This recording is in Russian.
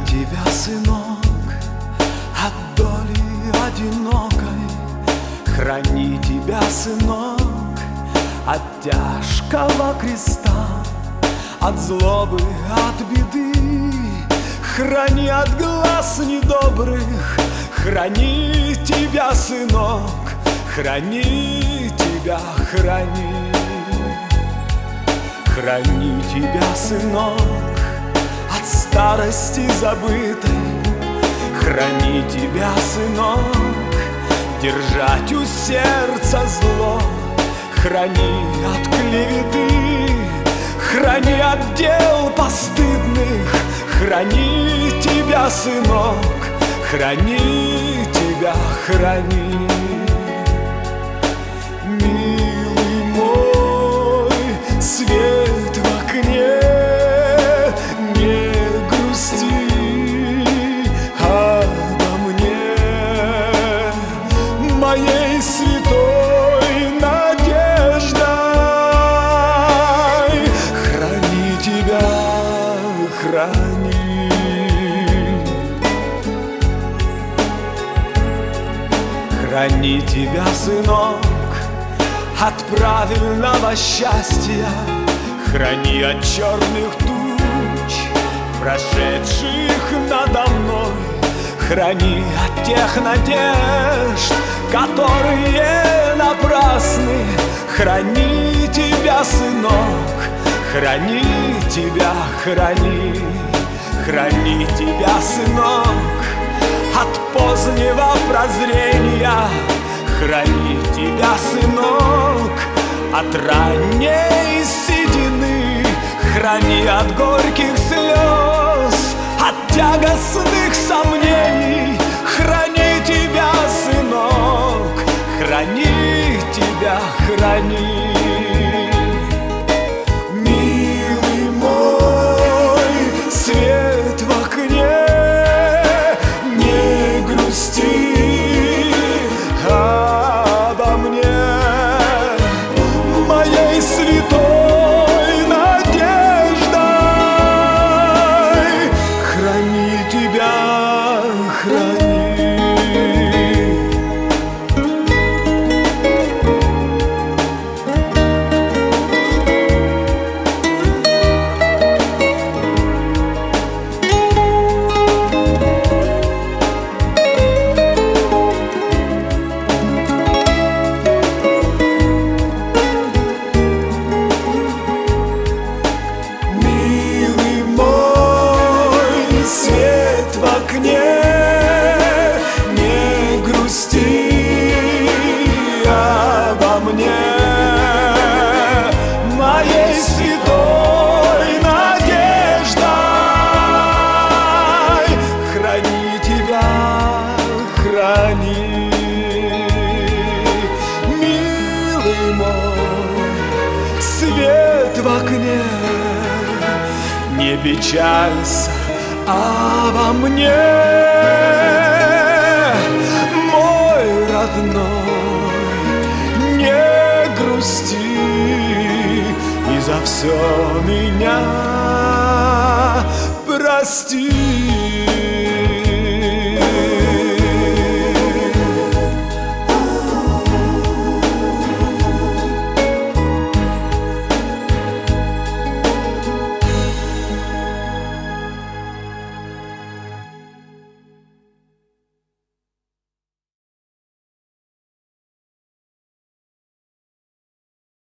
тебя, сынок, от доли одинокой. Храни тебя, сынок, от тяжкого креста, от злобы, от беды. Храни от глаз недобрых, храни тебя, сынок, храни тебя, храни. Храни тебя, сынок, от старости забытой. Храни тебя, сынок, держать у сердца зло. Храни от клеветы, храни от дел постыдных. Храни тебя, сынок, храни тебя, храни. Милый мой, свет в окне, не грусти обо мне, моей святой надеждой. Храни тебя, храни. Храни тебя, сынок, от правильного счастья. Храни от черных туч, прошедших надо мной. Храни от тех надежд, которые напрасны. Храни тебя, сынок, храни тебя, храни. Храни тебя, сынок, от позднего прозрения. Храни тебя, сынок, от ранней седины. Храни от горьких слез, от тягостных сомнений. Храни тебя, сынок, храни тебя, храни. Милый мой, свет в окне, не грусти обо мне, моей святой надеждой. Храни тебя, храни. Свет в окне, не грусти обо мне, моей святой надеждой. Храни тебя, храни. Милый мой, свет в окне, не печалься обо мне, мой родной, не грусти и за все меня прости.